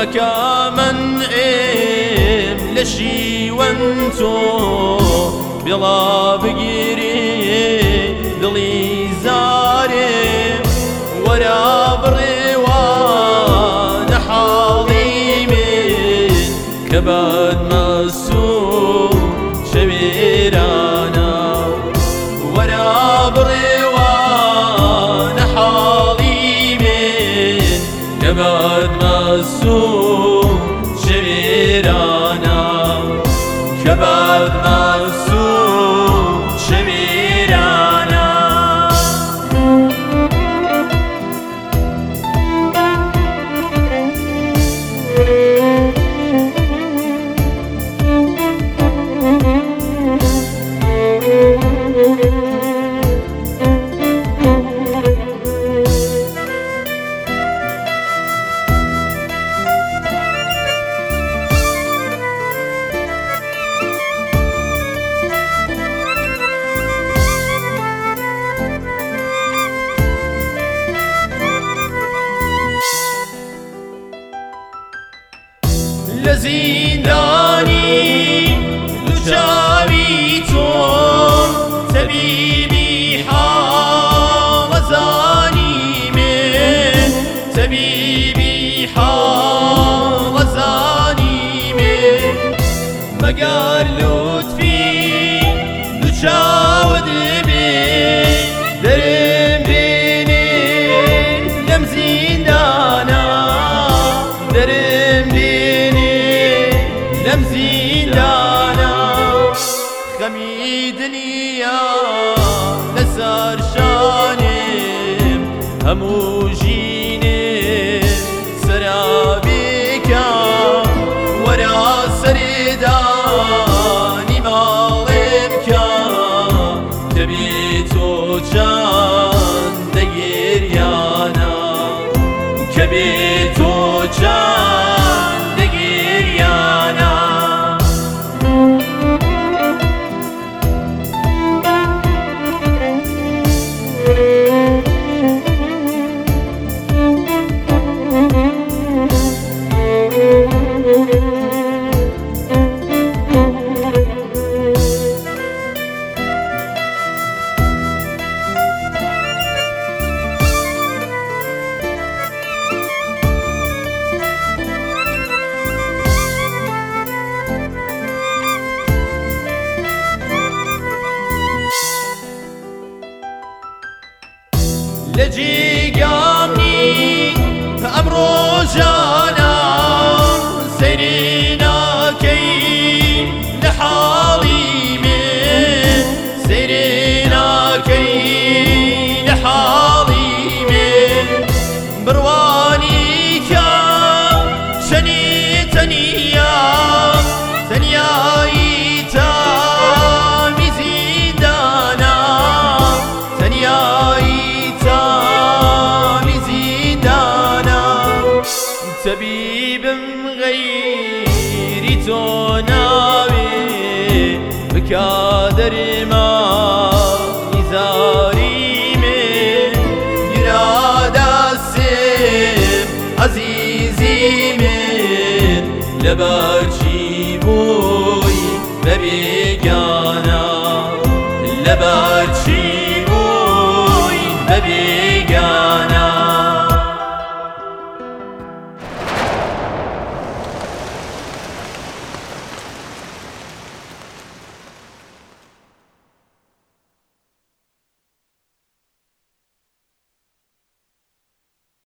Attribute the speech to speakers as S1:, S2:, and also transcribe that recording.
S1: بكى من لشي وانتو بلا بقيري دلي زاري ورا بروان حالي من كبد مسوم شبيرانا ورا بروان حالي من كبد مسوم شبيرانا كبد مسوم شبيرانا لزنداني لجاويتون تبيبي حالزاني من تبيبي حالزاني من مقال لطفي لجاود بي درم بيني لم زندانا درم لم زندانا خميدني يا لسر شانم همو جينم سرابيك ورا سرداني مالبك كبيتو جان دقيريانا كبيتو جان دقيريانا لجي قامني أمرو جانا سيرينا كي لحالي من سيرينا كي لحالي من برواني كا شني تنيا تنياي تامي زيدانا تنياي طبيب غيري تناوي بكادر ما نزاري من يراد السم عزيزي من لبرشي بوي ببيقانا لبرشي